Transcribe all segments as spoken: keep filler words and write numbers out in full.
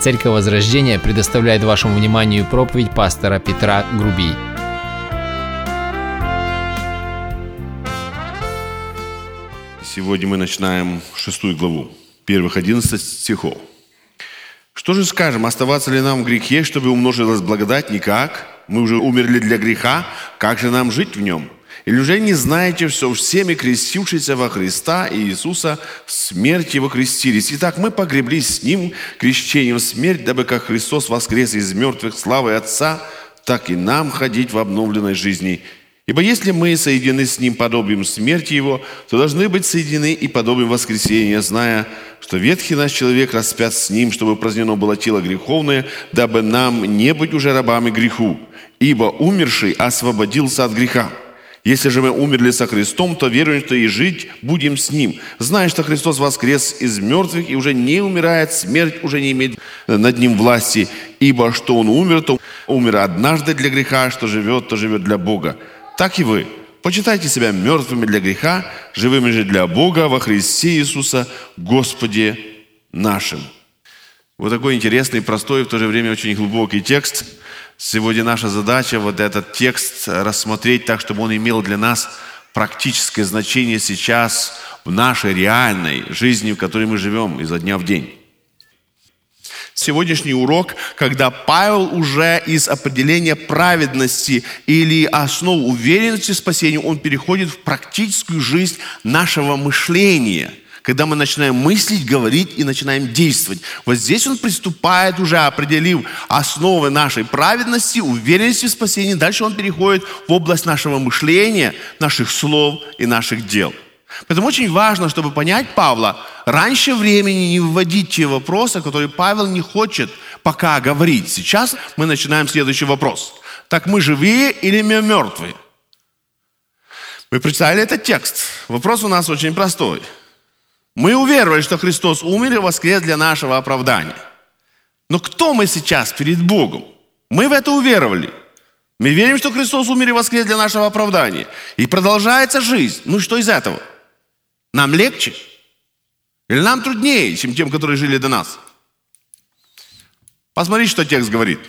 Церковь Возрождения предоставляет вашему вниманию проповедь пастора Петра Грубий. Сегодня мы начинаем шестую главу, первых одиннадцать стихов. Что же скажем, оставаться ли нам в грехе, чтобы умножилась благодать? Никак. Мы уже умерли для греха, как же нам жить в нем? Или уже не знаете, что всеми крестившиеся во Христа и Иисуса в смерть Его крестились? Итак, мы погреблись с Ним крещением в смерть, дабы как Христос воскрес из мертвых славой Отца, так и нам ходить в обновленной жизни. Ибо если мы соединены с Ним подобием смерти Его, то должны быть соединены и подобием воскресения, зная, что ветхий наш человек распят с Ним, чтобы упразднено было тело греховное, дабы нам не быть уже рабами греху. Ибо умерший освободился от греха. Если же мы умерли со Христом, то веруем, что и жить будем с Ним, зная, что Христос воскрес из мертвых и уже не умирает, смерть уже не имеет над Ним власти. Ибо что Он умер, то умер однажды для греха, что живет, то живет для Бога. Так и вы. Почитайте себя мертвыми для греха, живыми же для Бога во Христе Иисуса, Господе нашим. Вот такой интересный, простой, в то же время очень глубокий текст. Сегодня наша задача вот этот текст рассмотреть так, чтобы он имел для нас практическое значение сейчас в нашей реальной жизни, в которой мы живем изо дня в день. Сегодняшний урок, когда Павел уже из определения праведности или основ уверенности в спасении, он переходит в практическую жизнь нашего мышления. Когда мы начинаем мыслить, говорить и начинаем действовать. Вот здесь он приступает, уже определив основы нашей праведности, уверенности в спасении. Дальше он переходит в область нашего мышления, наших слов и наших дел. Поэтому очень важно, чтобы понять Павла, раньше времени не вводить те вопросы, которые Павел не хочет пока говорить. Сейчас мы начинаем следующий вопрос. Так мы живые или мы мертвые? Мы прочитали этот текст. Вопрос у нас очень простой. Мы уверовали, что Христос умер и воскрес для нашего оправдания. Но кто мы сейчас перед Богом? Мы в это уверовали. Мы верим, что Христос умер и воскрес для нашего оправдания. И продолжается жизнь. Ну что из этого? Нам легче? Или нам труднее, чем тем, которые жили до нас? Посмотрите, что текст говорит.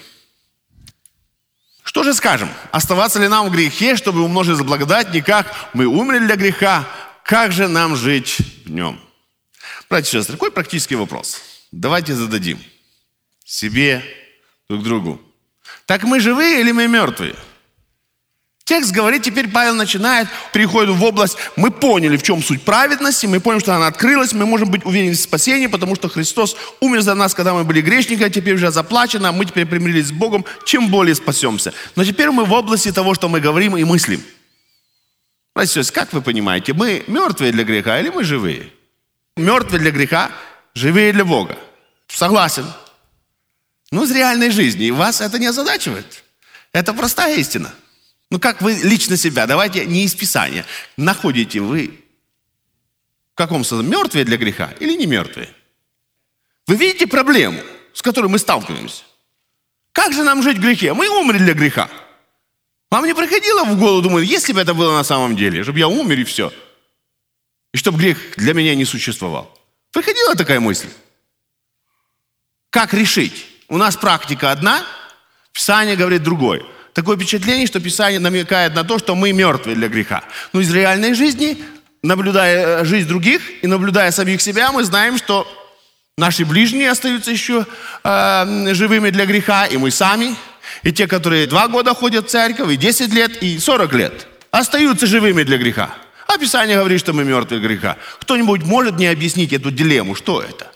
Что же скажем? Оставаться ли нам в грехе, чтобы умножилась благодать? Никак. Мы умерли для греха. Как же нам жить в нем? Братья и сестры, такой практический вопрос. Давайте зададим себе, друг другу. Так мы живые или мы мертвые? Текст говорит, теперь Павел начинает, переходит в область, мы поняли, в чем суть праведности, мы поняли, что она открылась, мы можем быть уверены в спасении, потому что Христос умер за нас, когда мы были грешники, а теперь уже заплачено, мы теперь примирились с Богом, чем более спасемся. Но теперь мы в области того, что мы говорим и мыслим. Братья и сестры, как вы понимаете, мы мертвые для греха или мы живые? Мертвые для греха, живые для Бога. Согласен. Ну, из реальной жизни. И вас это не озадачивает. Это простая истина. Ну, как вы лично себя, давайте не из Писания. Находите вы в каком состоянии, мертвые для греха или не мертвые? Вы видите проблему, с которой мы сталкиваемся? Как же нам жить в грехе? Мы умерли для греха. Вам не приходило в голову, думаю, если бы это было на самом деле, чтобы я умер и все, и чтобы грех для меня не существовал? Приходила такая мысль? Как решить? У нас практика одна, Писание говорит другое. Такое впечатление, что Писание намекает на то, что мы мертвые для греха. Но из реальной жизни, наблюдая жизнь других и наблюдая самих себя, мы знаем, что наши ближние остаются еще э, живыми для греха, и мы сами, и те, которые два года ходят в церковь, и десять лет, и сорок лет, остаются живыми для греха. А Писание говорит, что мы мертвые для греха. Кто-нибудь может мне объяснить эту дилемму? Что это?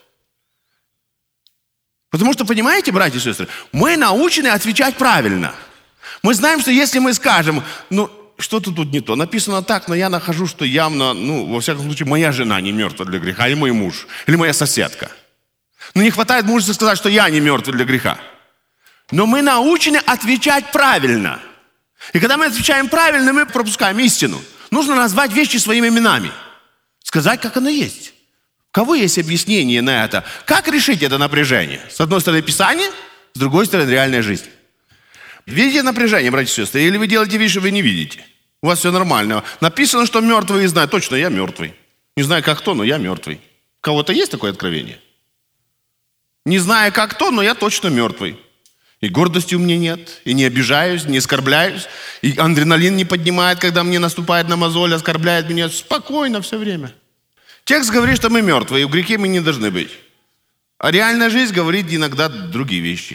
Потому что, понимаете, братья и сестры, мы научены отвечать правильно. Мы знаем, что если мы скажем, ну, что-то тут не то, написано так, но я нахожу, что явно, ну, во всяком случае, моя жена не мертва для греха, или мой муж, или моя соседка. Но не хватает мужества сказать, что я не мертв для греха. Но мы научены отвечать правильно. И когда мы отвечаем правильно, мы пропускаем истину. Нужно назвать вещи своими именами. Сказать, как оно есть. У кого есть объяснение на это? Как решить это напряжение? С одной стороны Писание, с другой стороны реальная жизнь. Видите напряжение, братья и сестры? Или вы делаете вещи, вы не видите? У вас все нормально. Написано, что мертвые знают. Точно, я мертвый. Не знаю, как кто, но я мертвый. У кого-то есть такое откровение? Не знаю, как то, но я точно мертвый. И гордости у меня нет, и не обижаюсь, не оскорбляюсь, и адреналин не поднимает, когда мне наступает на мозоль, оскорбляет меня. Спокойно все время. Текст говорит, что мы мертвые, и в грехе мы не должны быть. А реальная жизнь говорит иногда другие вещи.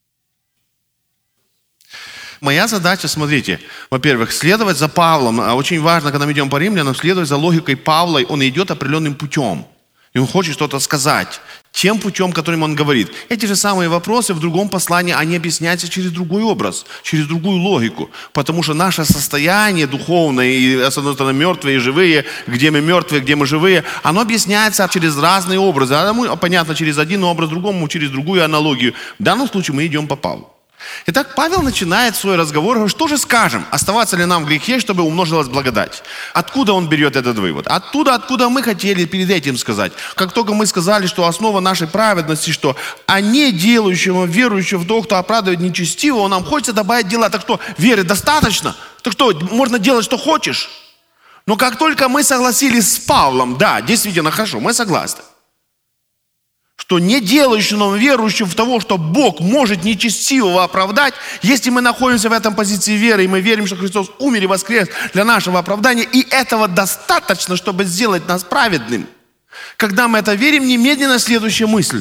Моя задача, смотрите, во-первых, следовать за Павлом. Очень важно, когда мы идем по римлянам, следовать за логикой Павла. Он идет определенным путем. И он хочет что-то сказать тем путем, которым он говорит. Эти же самые вопросы в другом послании, они объясняются через другой образ, через другую логику. Потому что наше состояние духовное, и, с одной стороны, мертвые и живые, где мы мертвые, где мы живые, оно объясняется через разные образы. Одному понятно через один образ, другому через другую аналогию. В данном случае мы идем по Павлу. Итак, Павел начинает свой разговор, говорит, что же скажем, оставаться ли нам в грехе, чтобы умножилась благодать? Откуда он берет этот вывод? Оттуда, откуда мы хотели перед этим сказать. Как только мы сказали, что основа нашей праведности, что а не делающего, верующего в того, кто оправдывает нечестивого, нам хочется добавить дела. Так что, веры достаточно? Так что, можно делать, что хочешь? Но как только мы согласились с Павлом, да, действительно, хорошо, мы согласны. Что не делающим, но верующим в того, что Бог может нечестивого оправдать, если мы находимся в этом позиции веры, и мы верим, что Христос умер и воскрес для нашего оправдания, и этого достаточно, чтобы сделать нас праведным. Когда мы это верим, немедленно следующая мысль.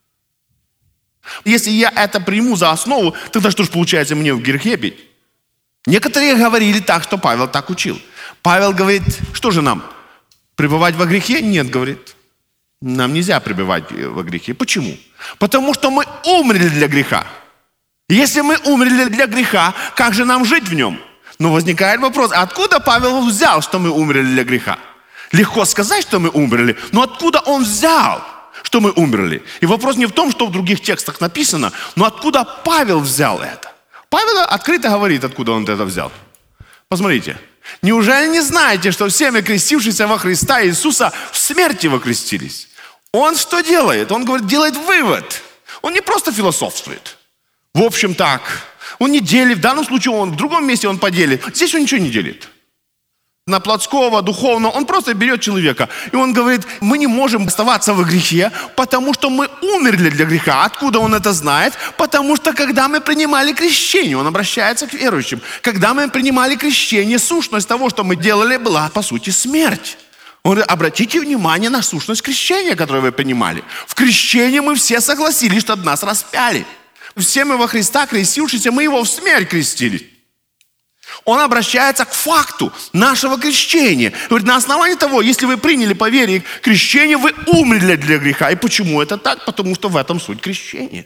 Если я это приму за основу, тогда что ж получается мне в грехе быть? Некоторые говорили так, что Павел так учил. Павел говорит, что же нам? Пребывать во грехе? Нет, говорит. Нам нельзя пребывать во грехе. Почему? Потому что мы умерли для греха. Если мы умерли для греха, как же нам жить в нем? Но возникает вопрос, откуда Павел взял, что мы умерли для греха? Легко сказать, что мы умерли, но откуда он взял, что мы умерли? И вопрос не в том, что в других текстах написано, но откуда Павел взял это? Павел открыто говорит, откуда он это взял. Посмотрите. Неужели не знаете, что все мы, крестившиеся во Христа Иисуса, в смерти во крестились? Он что делает? Он говорит, делает вывод. Он не просто философствует. В общем так. Он не делит. В данном случае он в другом месте он поделит. Здесь он ничего не делит. На плотского, духовного, он просто берет человека. И он говорит, мы не можем оставаться во грехе, потому что мы умерли для греха. Откуда он это знает? Потому что когда мы принимали крещение, он обращается к верующим. Когда мы принимали крещение, сущность того, что мы делали, была по сути смерть. Он говорит, обратите внимание на сущность крещения, которое вы принимали. В крещении мы все согласились, что нас распяли. Все мы во Христа крестившиеся, мы его в смерть крестили. Он обращается к факту нашего крещения. Говорит, на основании того, если вы приняли по вере крещение, вы умерли для греха. И почему это так? Потому что в этом суть крещения.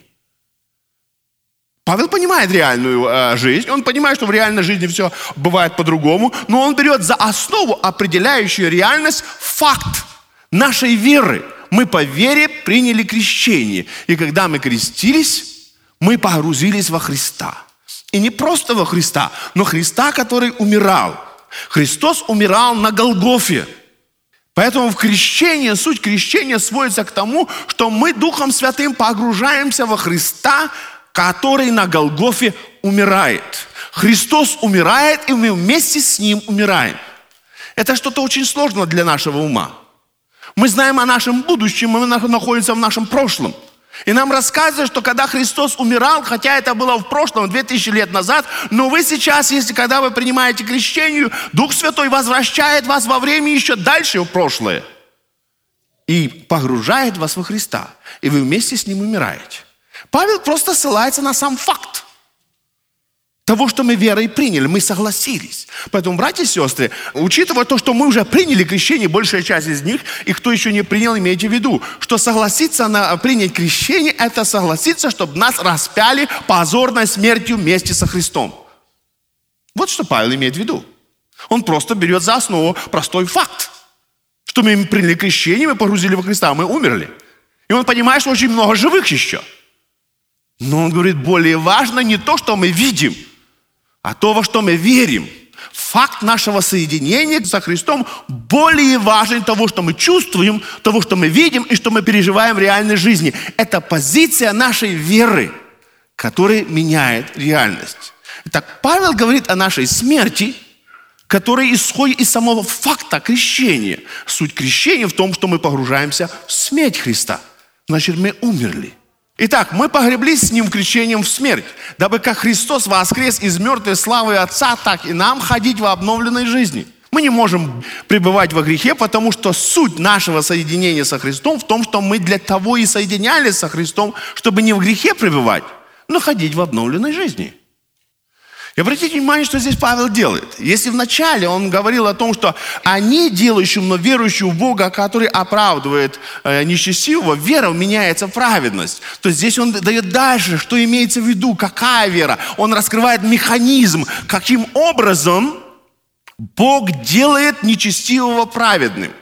Павел понимает реальную э, жизнь, он понимает, что в реальной жизни все бывает по-другому, но он берет за основу определяющую реальность факт нашей веры. Мы по вере приняли крещение. И когда мы крестились, мы погрузились во Христа. И не просто во Христа, но Христа, который умирал. Христос умирал на Голгофе. Поэтому в крещении, суть крещения сводится к тому, что мы Духом Святым погружаемся во Христа, который на Голгофе умирает. Христос умирает, и мы вместе с Ним умираем. Это что-то очень сложное для нашего ума. Мы знаем о нашем будущем, мы находимся в нашем прошлом. И нам рассказывают, что когда Христос умирал, хотя это было в прошлом, две тысячи лет назад, но вы сейчас, если когда вы принимаете крещение, Дух Святой возвращает вас во время еще дальше в прошлое и погружает вас во Христа, и вы вместе с Ним умираете. Павел просто ссылается на сам факт того, что мы верой приняли, мы согласились. Поэтому, братья и сестры, учитывая то, что мы уже приняли крещение, большая часть из них, и кто еще не принял, имейте в виду, что согласиться на принять крещение, это согласиться, чтобы нас распяли позорной смертью вместе со Христом. Вот что Павел имеет в виду. Он просто берет за основу простой факт, что мы приняли крещение, мы погрузили во Христа, мы умерли. И он понимает, что очень много живых еще. Но он говорит, более важно не то, что мы видим, а то, во что мы верим. Факт нашего соединения со Христом более важен того, что мы чувствуем, того, что мы видим и что мы переживаем в реальной жизни. Это позиция нашей веры, которая меняет реальность. Итак, Павел говорит о нашей смерти, которая исходит из самого факта крещения. Суть крещения в том, что мы погружаемся в смерть Христа. Значит, мы умерли. Итак, мы погреблись с Ним крещением в смерть, дабы как Христос воскрес из мертвой славы Отца, так и нам ходить в обновленной жизни. Мы не можем пребывать во грехе, потому что суть нашего соединения со Христом в том, что мы для того и соединялись со Христом, чтобы не в грехе пребывать, но ходить в обновленной жизни. И обратите внимание, что здесь Павел делает. Если вначале он говорил о том, что они делающим, но верующим в Бога, который оправдывает э, нечестивого, вера меняется в праведность. То здесь он дает дальше, что имеется в виду, какая вера. Он раскрывает механизм, каким образом Бог делает нечестивого праведным.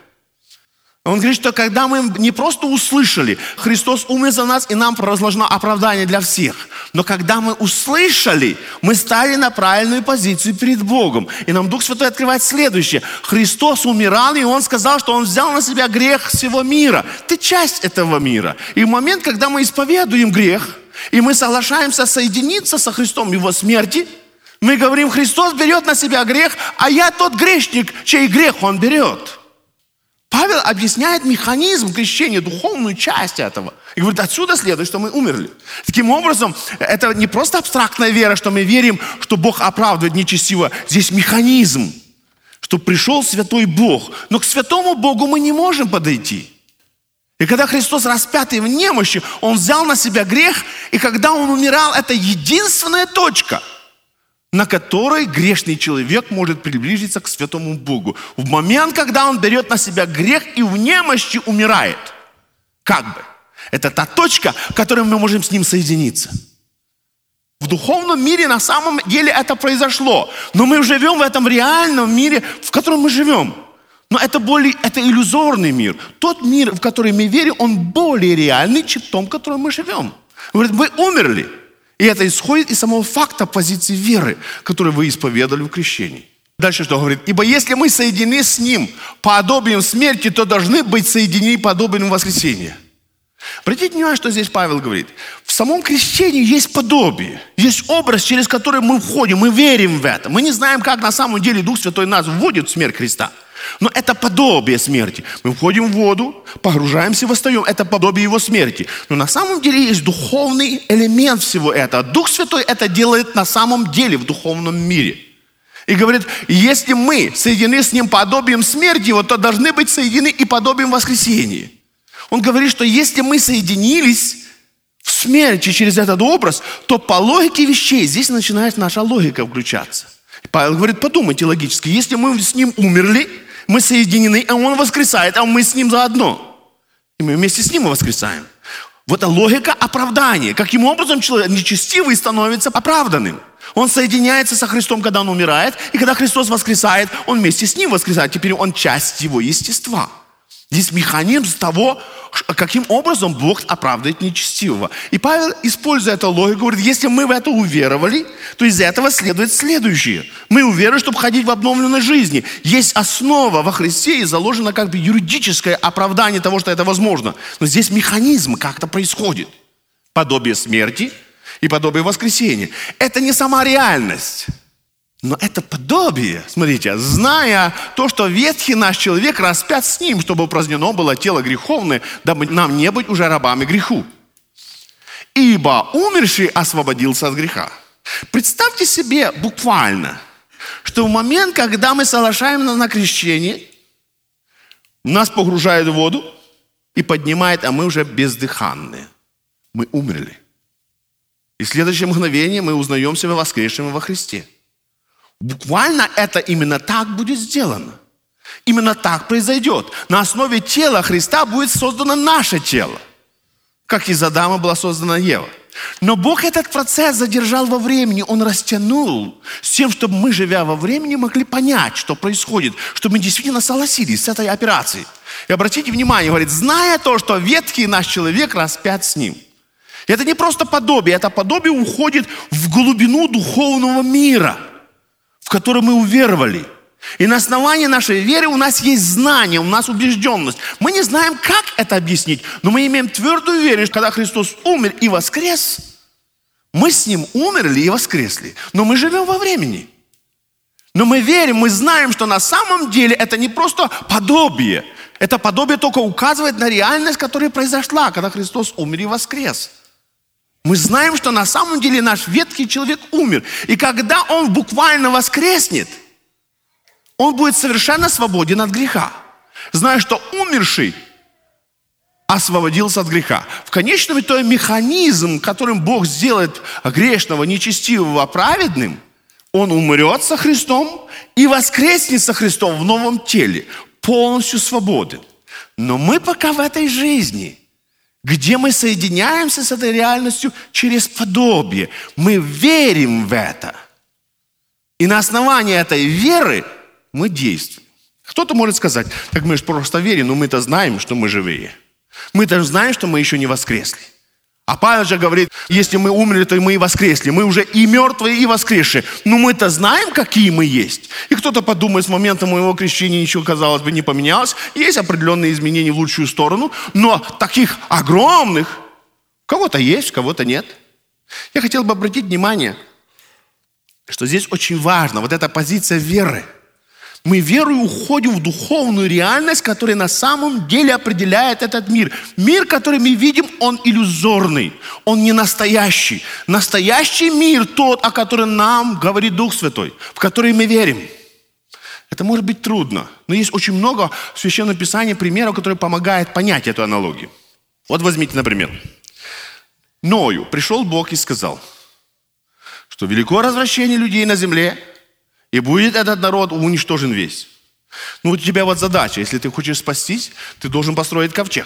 Он говорит, что когда мы не просто услышали, Христос умер за нас, и нам провозложено оправдание для всех. Но когда мы услышали, мы стали на правильную позицию перед Богом. И нам Дух Святой открывает следующее. Христос умирал, и Он сказал, что Он взял на себя грех всего мира. Ты часть этого мира. И в момент, когда мы исповедуем грех, и мы соглашаемся соединиться со Христом в Его смерти, мы говорим, Христос берет на себя грех, а я тот грешник, чей грех Он берет. Павел объясняет механизм крещения, духовную часть этого. И говорит, отсюда следует, что мы умерли. Таким образом, это не просто абстрактная вера, что мы верим, что Бог оправдывает нечестиво. Здесь механизм, что пришел святой Бог. Но к святому Богу мы не можем подойти. И когда Христос распятый в немощи, Он взял на себя грех, и когда Он умирал, это единственная точка, на которой грешный человек может приблизиться к святому Богу. В момент, когда он берет на себя грех и в немощи умирает. Как бы. Это та точка, в которой мы можем с Ним соединиться. В духовном мире на самом деле это произошло. Но мы живем в этом реальном мире, в котором мы живем. Но это, более, это иллюзорный мир. Тот мир, в который мы верим, он более реальный, чем в том, в котором мы живем. Говорит, вы умерли. И это исходит из самого факта позиции веры, которую вы исповедовали в крещении. Дальше что говорит? Ибо если мы соединены с Ним подобием смерти, то должны быть соединены подобием воскресения. Обратите внимание, что здесь Павел говорит. В самом крещении есть подобие, есть образ, через который мы входим, мы верим в это. Мы не знаем, как на самом деле Дух Святой нас вводит в смерть Христа. Но это подобие смерти. Мы входим в воду, погружаемся и восстаем. Это подобие Его смерти. Но на самом деле есть духовный элемент всего этого. Дух Святой это делает на самом деле в духовном мире. И говорит, если мы соединены с Ним подобием смерти, вот, то должны быть соединены и подобием воскресения. Он говорит, что если мы соединились в смерти через этот образ, то по логике вещей здесь начинает наша логика включаться. Павел говорит, подумайте логически, если мы с Ним умерли, мы соединены, а Он воскресает, а мы с Ним заодно. И мы вместе с Ним воскресаем. Вот это логика оправдания. Каким образом человек нечестивый становится оправданным? Он соединяется со Христом, когда Он умирает, и когда Христос воскресает, Он вместе с Ним воскресает. Теперь Он часть Его естества. Здесь механизм того, каким образом Бог оправдывает нечестивого. И Павел, используя эту логику, говорит, если мы в это уверовали, то из этого следует следующее. Мы уверовали, чтобы ходить в обновленной жизни. Есть основа во Христе и заложено как бы юридическое оправдание того, что это возможно. Но здесь механизм, как это происходит. Подобие смерти и подобие воскресения. Это не сама реальность. Но это подобие, смотрите, зная то, что ветхий наш человек распят с Ним, чтобы упразднено было тело греховное, дабы нам не быть уже рабами греху. Ибо умерший освободился от греха. Представьте себе буквально, что в момент, когда мы соглашаемся на крещение, нас погружают в воду и поднимает, а мы уже бездыханные. Мы умерли. И в следующее мгновение мы узнаем себя воскресшими во Христе. Буквально это именно так будет сделано. Именно так произойдет. На основе тела Христа будет создано наше тело. Как из Адама была создана Ева. Но Бог этот процесс задержал во времени. Он растянул с тем, чтобы мы, живя во времени, могли понять, что происходит. Чтобы мы действительно согласились с этой операцией. И обратите внимание, говорит, зная то, что ветхий наш человек распят с Ним. И это не просто подобие. Это подобие уходит в глубину духовного мира, в который мы уверовали. И на основании нашей веры у нас есть знание, у нас убежденность. Мы не знаем, как это объяснить, но мы имеем твердую веру, что когда Христос умер и воскрес, мы с Ним умерли и воскресли. Но мы живем во времени. Но мы верим, мы знаем, что на самом деле это не просто подобие. Это подобие только указывает на реальность, которая произошла, когда Христос умер и воскрес. Мы знаем, что на самом деле наш ветхий человек умер. И когда он буквально воскреснет, он будет совершенно свободен от греха. Зная, что умерший освободился от греха. В конечном итоге механизм, которым Бог сделает грешного, нечестивого праведным, он умрет со Христом и воскреснет со Христом в новом теле, полностью свободен. Но мы пока в этой жизни, где мы соединяемся с этой реальностью через подобие, мы верим в это. И на основании этой веры мы действуем. Кто-то может сказать, так мы же просто верим, но мы-то знаем, что мы живые. Мы-то знаем, что мы еще не воскресли. А Павел же говорит, если мы умерли, то мы и воскресли. Мы уже и мертвые, и воскресшие. Но мы-то знаем, какие мы есть. И кто-то подумает, с момента моего крещения ничего, казалось бы, не поменялось. Есть определенные изменения в лучшую сторону. Но таких огромных у кого-то есть, у кого-то нет. Я хотел бы обратить внимание, что здесь очень важно, вот эта позиция веры. Мы верою уходим в духовную реальность, которая на самом деле определяет этот мир. Мир, который мы видим, он иллюзорный, он не настоящий. Настоящий мир тот, о котором нам говорит Дух Святой, в который мы верим. Это может быть трудно, но есть очень много в Священном Писании примеров, которые помогают понять эту аналогию. Вот возьмите, например, Ною пришел Бог и сказал, что велико развращение людей на земле, и будет этот народ уничтожен весь. Ну, вот у тебя вот задача. Если ты хочешь спастись, ты должен построить ковчег.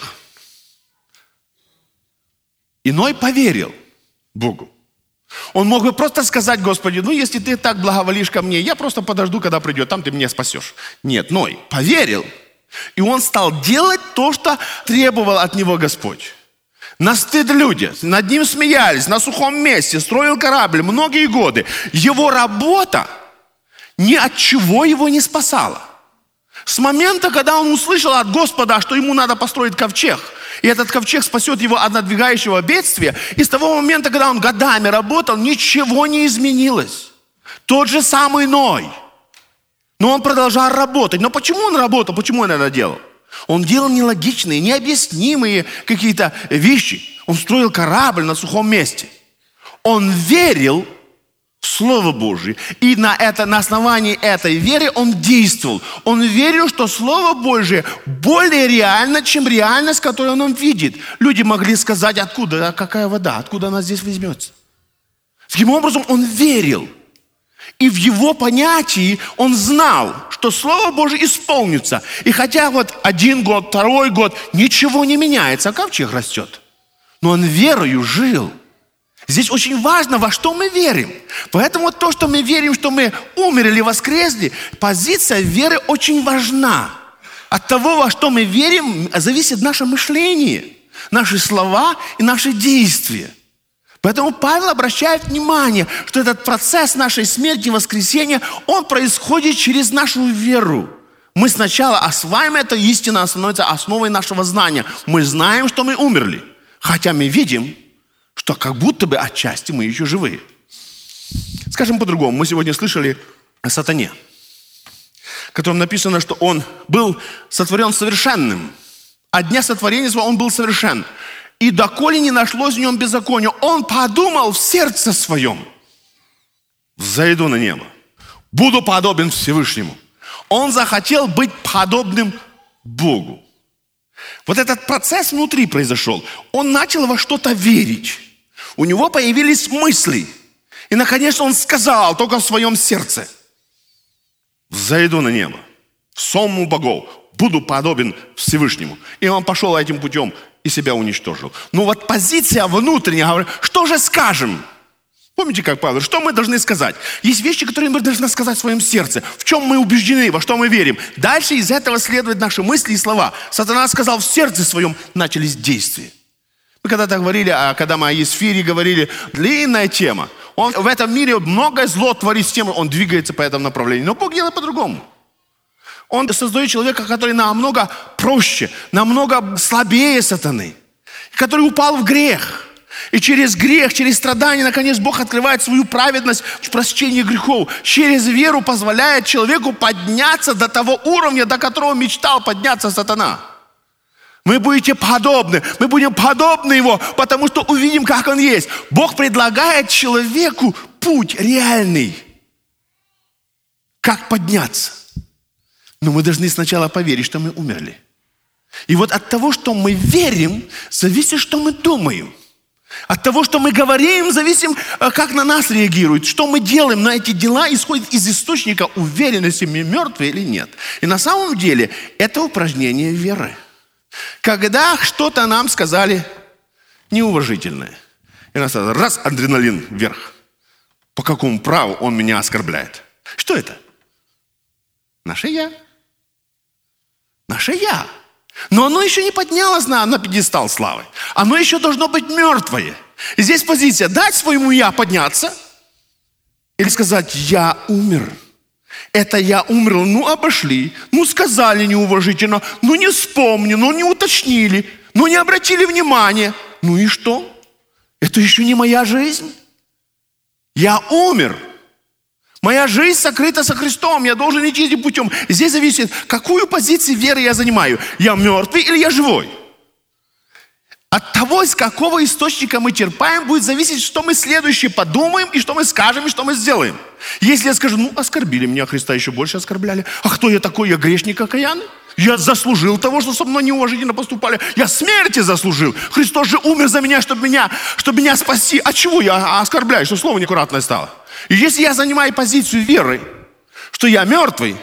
И Ной поверил Богу. Он мог бы просто сказать Господи, ну, если ты так благоволишь ко мне, я просто подожду, когда придет, там ты меня спасешь. Нет, Ной поверил. И он стал делать то, что требовал от него Господь. На стыд люди, над ним смеялись, на сухом месте, строил корабль многие годы. Его работа ни от чего его не спасало. С момента, когда он услышал от Господа, что ему надо построить ковчег, и этот ковчег спасет его от надвигающего бедствия, и с того момента, когда он годами работал, ничего не изменилось. Тот же самый Ной. Но он продолжал работать. Но почему он работал? Почему он это делал? Он делал нелогичные, необъяснимые какие-то вещи. Он строил корабль на сухом месте. Он верил Слово Божие. И на, это, на основании этой веры он действовал. Он верил, что Слово Божие более реально, чем реальность, которую он видит. Люди могли сказать, откуда, какая вода, откуда она здесь возьмется. Таким образом, он верил. И в его понятии он знал, что Слово Божие исполнится. И хотя вот один год, второй год, ничего не меняется, а ковчег растет. Но он верою жил. Здесь очень важно, во что мы верим. Поэтому то, что мы верим, что мы умерли или воскресли, позиция веры очень важна. От того, во что мы верим, зависит наше мышление, наши слова и наши действия. Поэтому Павел обращает внимание, что этот процесс нашей смерти и воскресения, он происходит через нашу веру. Мы сначала осваиваем эту истину, она становится основой нашего знания. Мы знаем, что мы умерли, хотя мы видим, что как будто бы отчасти мы еще живые. Скажем по-другому, мы сегодня слышали о сатане, в котором написано, что он был сотворен совершенным. От дня сотворения своего он был совершен. И доколе не нашлось в нем беззакония, он подумал в сердце своем: взойду на небо, буду подобен Всевышнему. Он захотел быть подобным Богу. Вот этот процесс внутри произошел. Он начал во что-то верить. У него появились мысли. И, наконец, он сказал только в своем сердце: взойду на небо, в сому богов, буду подобен Всевышнему. И он пошел этим путем и себя уничтожил. Ну вот позиция внутренняя, говорит, что же скажем? Помните, как Павел, что мы должны сказать? Есть вещи, которые мы должны сказать в своем сердце. В чем мы убеждены, во что мы верим. Дальше из этого следуют наши мысли и слова. Сатана сказал, в сердце своем начались действия. Мы когда-то говорили, а когда мы о Есфире говорили, длинная тема. Он в этом мире многое зло творит с тем, он двигается по этому направлению. Но Бог делает по-другому. Он создает человека, который намного проще, намного слабее сатаны, который упал в грех. И через грех, через страдания, наконец, Бог открывает свою праведность в прощении грехов. Через веру позволяет человеку подняться до того уровня, до которого мечтал подняться сатана. Мы будете подобны. Мы будем подобны Его, потому что увидим, как Он есть. Бог предлагает человеку путь реальный. Как подняться. Но мы должны сначала поверить, что мы умерли. И вот от того, что мы верим, зависит, что мы думаем. От того, что мы говорим, зависит, как на нас реагируют. Что мы делаем, но эти дела исходят из источника уверенности, мы мертвы или нет. И на самом деле это упражнение веры. Когда что-то нам сказали неуважительное, и нас раз адреналин вверх. По какому праву он меня оскорбляет? Что это? Наше «я». Наше «я». Но оно еще не поднялось на, на пьедестал славы. Оно еще должно быть мертвое. И здесь позиция: дать своему «я» подняться или сказать: «я умер». Это «я умер», ну обошли, ну сказали неуважительно, ну не вспомнили, ну не уточнили, ну не обратили внимания. Ну и что? Это еще не моя жизнь. Я умер. Моя жизнь сокрыта со Христом, я должен идти этим путем. И здесь зависит, какую позицию веры я занимаю. Я мертвый или я живой? От того, из какого источника мы черпаем, будет зависеть, что мы следующее подумаем, и что мы скажем, и что мы сделаем. Если я скажу: ну, оскорбили меня, Христа еще больше оскорбляли. А кто я такой? Я грешник окаянный? Я заслужил того, что со мной неуважительно поступали. Я смерти заслужил. Христос же умер за меня, чтобы меня, чтобы меня спасти. А чего я оскорбляю, что слово неаккуратное стало? И если я занимаю позицию веры, что я мертвый,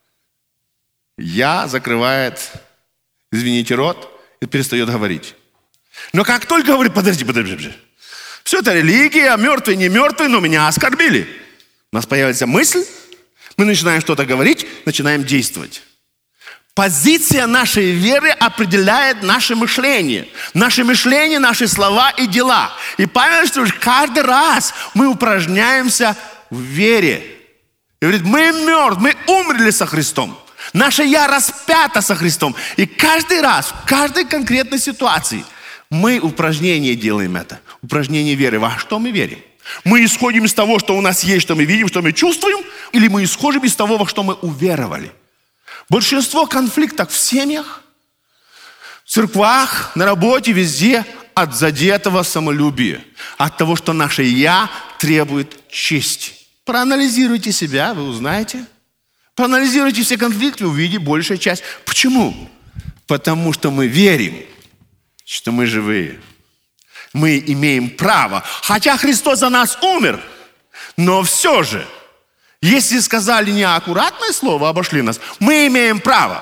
я закрывает, извините, рот и перестает говорить. Но как только говорит: подожди, подожди, подожди. Все это религия, мертвый, не мертвый, но меня оскорбили. У нас появится мысль, мы начинаем что-то говорить, начинаем действовать. Позиция нашей веры определяет наше мышление. Наше мышление, наши слова и дела. И Павел, что каждый раз мы упражняемся в вере. И говорит: мы мертвы, мы умерли со Христом. Наше «я» распято со Христом. И каждый раз, в каждой конкретной ситуации мы упражнение делаем это. Упражнение веры. Во что мы верим? Мы исходим из того, что у нас есть, что мы видим, что мы чувствуем, или мы исходим из того, во что мы уверовали? Большинство конфликтов в семьях, в церквах, на работе, везде от задетого самолюбия. От того, что наше «я» требует чести. Проанализируйте себя, вы узнаете. Проанализируйте все конфликты, вы увидите большая часть. Почему? Потому что мы верим, что мы живые. Мы имеем право. Хотя Христос за нас умер, но все же, если сказали неаккуратное слово, обошли нас, мы имеем право.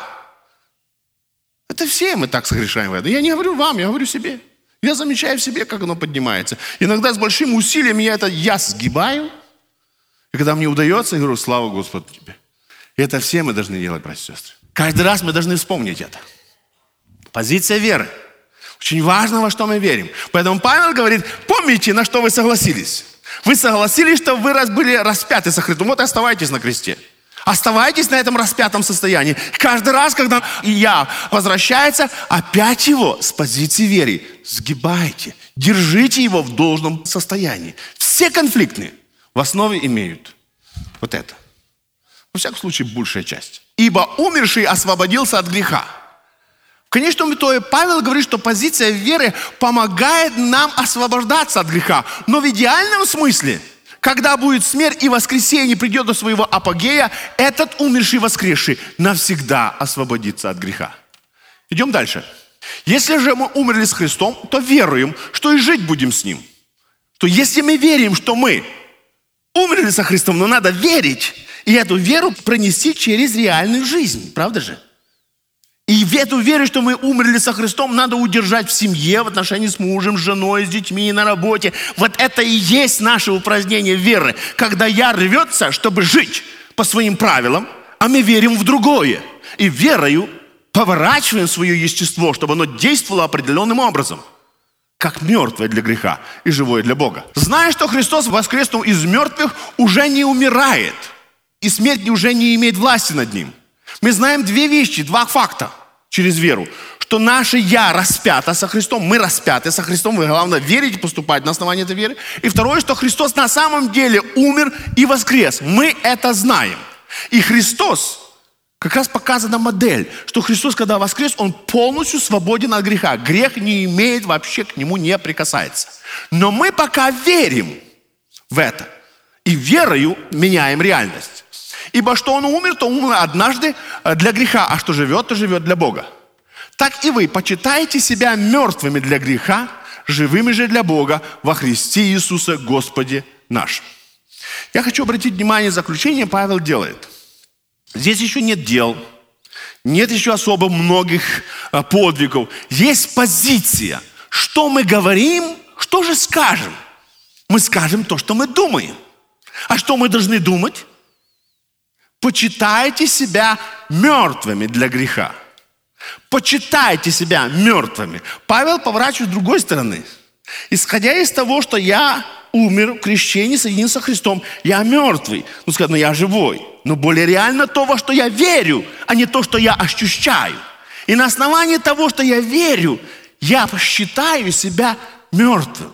Это все мы так согрешаем в это. Я не говорю вам, я говорю себе. Я замечаю в себе, как оно поднимается. Иногда с большим усилием я это «я» сгибаю. И когда мне удается, я говорю: слава Господу тебе. И это все мы должны делать, братья и сестры. Каждый раз мы должны вспомнить это. Позиция веры. Очень важно, во что мы верим. Поэтому Павел говорит: помните, на что вы согласились. Вы согласились, что вы были распяты со Христом. Вот и оставайтесь на кресте. Оставайтесь на этом распятом состоянии. Каждый раз, когда «я» возвращается, опять его с позиции веры сгибайте. Держите его в должном состоянии. Все конфликтные в основе имеют вот это. Во всяком случае, большая часть. «Ибо умерший освободился от греха». В конечном итоге Павел говорит, что позиция веры помогает нам освобождаться от греха. Но в идеальном смысле, когда будет смерть и воскресение придет до своего апогея, этот умерший воскресший навсегда освободится от греха. Идем дальше. Если же мы умерли с Христом, то веруем, что и жить будем с Ним. То если мы верим, что мы умерли со Христом, но надо верить, и эту веру пронести через реальную жизнь. Правда же? И в эту веру, что мы умерли со Христом, надо удержать в семье, в отношении с мужем, с женой, с детьми, на работе. Вот это и есть наше упражнение веры. Когда «я» рвется, чтобы жить по своим правилам, а мы верим в другое. И верою поворачиваем свое естество, чтобы оно действовало определенным образом. Как мертвое для греха и живое для Бога. Зная, что Христос, воскреснул из мертвых, уже не умирает. И смерть уже не имеет власти над Ним. Мы знаем две вещи, два факта через веру. Что наше «я» распято со Христом, мы распяты со Христом, вы, главное, верить и поступать на основании этой веры. И второе, что Христос на самом деле умер и воскрес. Мы это знаем. И Христос, как раз показана модель, что Христос, когда воскрес, Он полностью свободен от греха. Грех не имеет, вообще к нему не прикасается. Но мы пока верим в это. И верою меняем реальность. Ибо что Он умер, то умер однажды для греха, а что живет, то живет для Бога. Так и вы почитаете себя мертвыми для греха, живыми же для Бога во Христе Иисусе Господе нашим. Я хочу обратить внимание, заключение Павел делает. Здесь еще нет дел, нет еще особо многих подвигов. Есть позиция. Что мы говорим, что же скажем? Мы скажем то, что мы думаем. А что мы должны думать? Почитайте себя мертвыми для греха. Почитайте себя мертвыми. Павел поворачивает с другой стороны. Исходя из того, что я умер в крещении, соединился с Христом, я мертвый. Ну, сказать, но я живой. Но более реально то, во что я верю, а не то, что я ощущаю. И на основании того, что я верю, я считаю себя мертвым.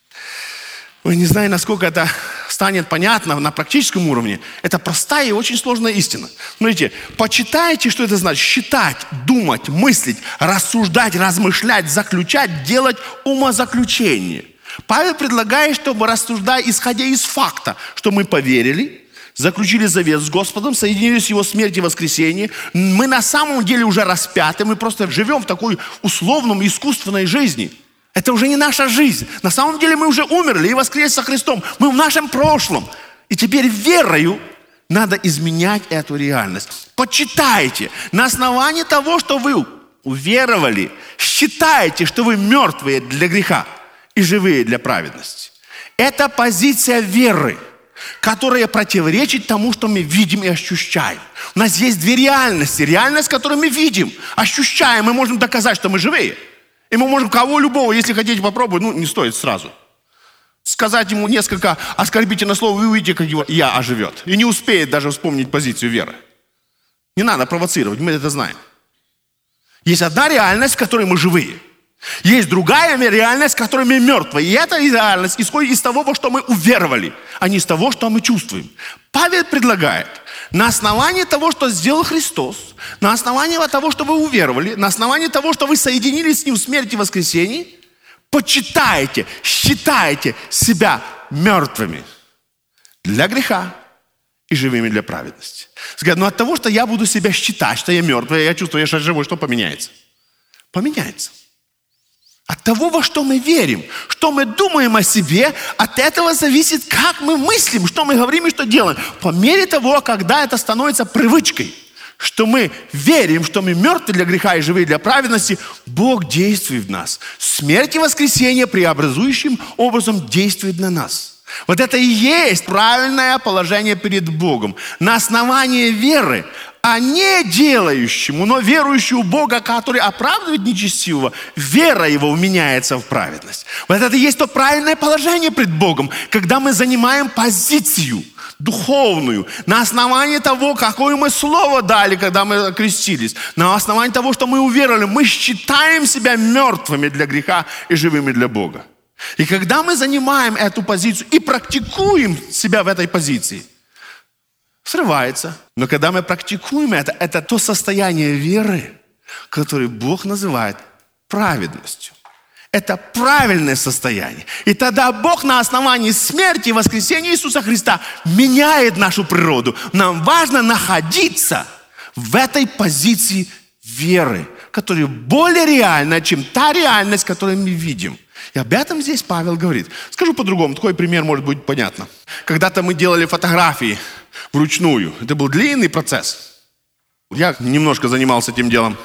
Вы не знаете, насколько это станет понятно на практическом уровне. Это простая и очень сложная истина. Смотрите, почитайте, что это значит. Считать, думать, мыслить, рассуждать, размышлять, заключать, делать умозаключение. Павел предлагает, чтобы рассуждая, исходя из факта, что мы поверили, заключили завет с Господом, соединились с Его смертью и воскресением. Мы на самом деле уже распяты, мы просто живем в такой условном, искусственной жизни. Это уже не наша жизнь. На самом деле мы уже умерли и воскресли со Христом. Мы в нашем прошлом. И теперь верою надо изменять эту реальность. Почитайте. На основании того, что вы уверовали, считайте, что вы мертвые для греха и живые для праведности. Это позиция веры, которая противоречит тому, что мы видим и ощущаем. У нас есть две реальности. Реальность, которую мы видим, ощущаем. Мы можем доказать, что мы живые. И мы можем кого любого, если хотите попробовать, ну не стоит сразу. Сказать ему несколько оскорбительных слов, вы увидите, как его «я» оживет. И не успеет даже вспомнить позицию веры. Не надо провоцировать, мы это знаем. Есть одна реальность, в которой мы живые. Есть другая реальность, в которой мы мертвые. И эта реальность исходит из того, во что мы уверовали, а не из того, что мы чувствуем. Павел предлагает, на основании того, что сделал Христос, на основании того, что вы уверовали, на основании того, что вы соединились с Ним в смерти и воскресении, почитайте, считайте себя мертвыми для греха и живыми для праведности. Скажет, ну от того, что я буду себя считать, что я мертвый, я чувствую, я сейчас живой, что поменяется? Поменяется. От того, во что мы верим, что мы думаем о себе, от этого зависит, как мы мыслим, что мы говорим и что делаем. По мере того, когда это становится привычкой, что мы верим, что мы мертвы для греха и живы для праведности, Бог действует в нас. Смерть и воскресение преобразующим образом действует на нас. Вот это и есть правильное положение перед Богом. На основании веры, а не делающему, но верующему Бога, который оправдывает нечестивого, вера его меняется в праведность. Вот это и есть то правильное положение пред Богом, когда мы занимаем позицию духовную, на основании того, какое мы слово дали, когда мы крестились, на основании того, что мы уверовали, мы считаем себя мертвыми для греха и живыми для Бога. И когда мы занимаем эту позицию и практикуем себя в этой позиции, срывается. Но когда мы практикуем это, это то состояние веры, которое Бог называет праведностью. Это правильное состояние. И тогда Бог на основании смерти и воскресения Иисуса Христа меняет нашу природу. Нам важно находиться в этой позиции веры, которая более реальна, чем та реальность, которую мы видим. И об этом здесь Павел говорит. Скажу по-другому, такой пример может быть понятно. Когда-то мы делали фотографии вручную. Это был длинный процесс. Я немножко занимался этим делом.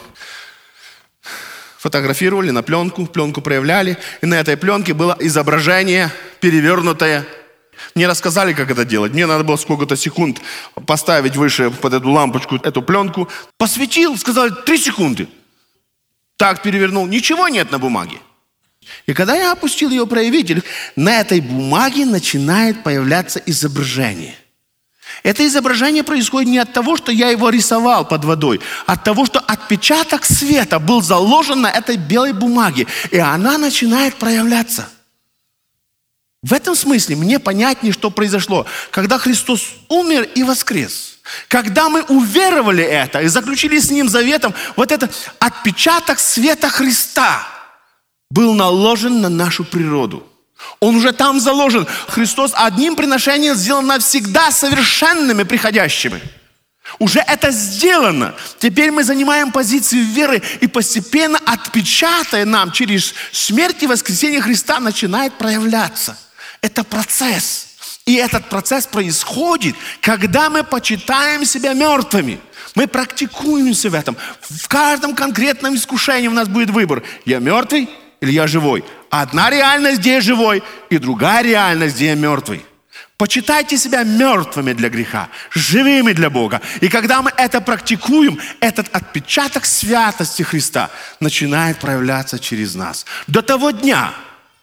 Фотографировали на пленку, пленку проявляли. И на этой пленке было изображение перевернутое. Мне рассказали, как это делать. Мне надо было сколько-то секунд поставить выше под эту лампочку эту пленку. Посветил, сказали, три секунды. Так перевернул. Ничего нет на бумаге. И когда я опустил ее проявитель, на этой бумаге начинает появляться изображение. Это изображение происходит не от того, что я его рисовал под водой, а от того, что отпечаток света был заложен на этой белой бумаге, и она начинает проявляться. В этом смысле мне понятнее, что произошло. Когда Христос умер и воскрес, Когда мы уверовали это и заключили с Ним заветом, вот этот отпечаток света Христа был наложен на нашу природу. Он уже там заложен. Христос одним приношением сделан навсегда совершенными приходящими. Уже это сделано. Теперь мы занимаем позицию веры, и постепенно отпечатая нам через смерть и воскресение Христа начинает проявляться. Это процесс. И этот процесс происходит, когда мы почитаем себя мертвыми. Мы практикуемся в этом. В каждом конкретном искушении у нас будет выбор. Я мертвый или я живой? Одна реальность, где я живой, и другая реальность, где я мертвый. Почитайте себя мертвыми для греха, живыми для Бога. И когда мы это практикуем, этот отпечаток святости Христа начинает проявляться через нас. До того дня,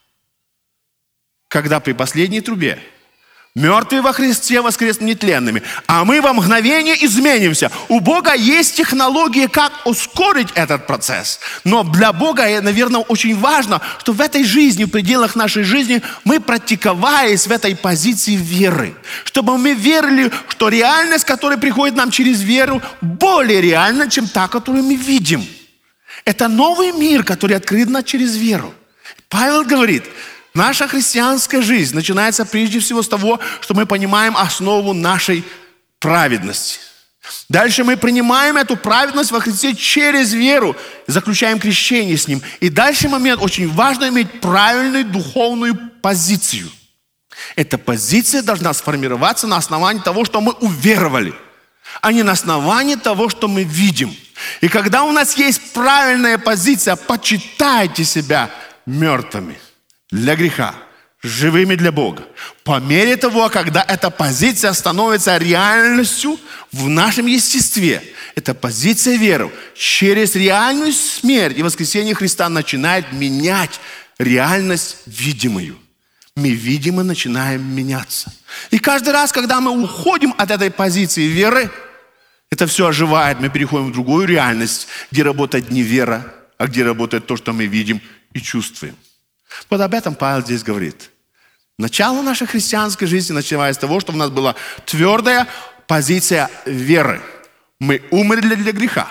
когда при последней трубе мертвые во Христе воскреснут нетленными, а мы во мгновение изменимся. У Бога есть технологии, как ускорить этот процесс. Но для Бога, наверное, очень важно, что в этой жизни, в пределах нашей жизни, мы практиковались в этой позиции веры. Чтобы мы верили, что реальность, которая приходит нам через веру, более реальна, чем та, которую мы видим. Это новый мир, который открыт нам через веру. Павел говорит, наша христианская жизнь начинается прежде всего с того, что мы понимаем основу нашей праведности. Дальше мы принимаем эту праведность во Христе через веру, заключаем крещение с Ним. И дальше момент, очень важно иметь правильную духовную позицию. Эта позиция должна сформироваться на основании того, что мы уверовали, а не на основании того, что мы видим. И когда у нас есть правильная позиция, почитайте себя мертвыми для греха, живыми для Бога. По мере того, когда эта позиция становится реальностью в нашем естестве, эта позиция веры через реальную смерть и воскресение Христа начинает менять реальность видимую. Мы, видимо, начинаем меняться. И каждый раз, когда мы уходим от этой позиции веры, это все оживает, мы переходим в другую реальность, где работает не вера, а где работает то, что мы видим и чувствуем. Вот об этом Павел здесь говорит. Начало нашей христианской жизни начинается с того, что у нас была твердая позиция веры. Мы умерли для греха,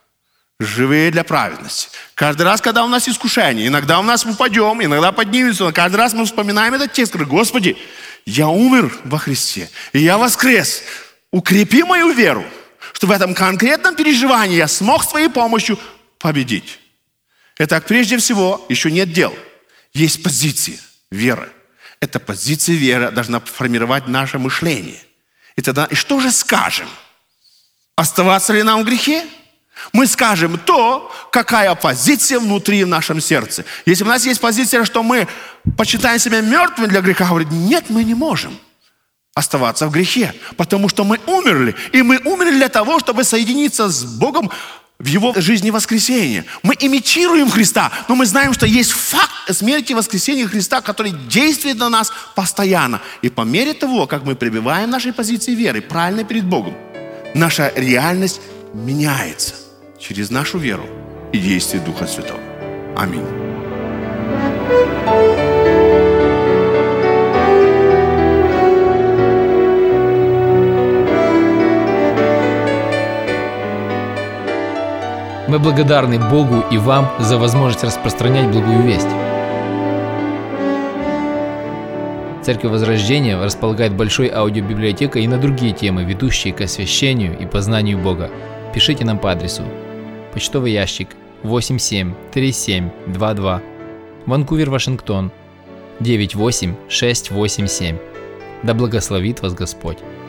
живые для праведности. Каждый раз, когда у нас искушение, иногда у нас упадем, иногда поднимемся, но каждый раз мы вспоминаем этот текст, говорим, Господи, я умер во Христе, и я воскрес. Укрепи мою веру, чтобы в этом конкретном переживании я смог с Твоей помощью победить. Итак, прежде всего, еще нет дел. Есть позиция веры. Эта позиция веры должна формировать наше мышление. И тогда, и что же скажем? Оставаться ли нам в грехе? Мы скажем то, какая позиция внутри в нашем сердце. Если у нас есть позиция, что мы почитаем себя мертвыми для греха, говорит, нет, мы не можем оставаться в грехе, потому что мы умерли. И мы умерли для того, чтобы соединиться с Богом в Его жизни воскресения. Мы имитируем Христа, но мы знаем, что есть факт смерти и воскресения Христа, который действует на нас постоянно. И по мере того, как мы пребываем в нашей позиции веры, правильно перед Богом, наша реальность меняется через нашу веру и действие Духа Святого. Аминь. Мы благодарны Богу и вам за возможность распространять благую весть. Церковь Возрождения располагает большой аудиобиблиотекой и на другие темы, ведущие к освящению и познанию Бога. Пишите нам по адресу: почтовый ящик восемь семь три семь два два, Ванкувер, Вашингтон девять восемь шесть восемь семь. Да благословит вас Господь!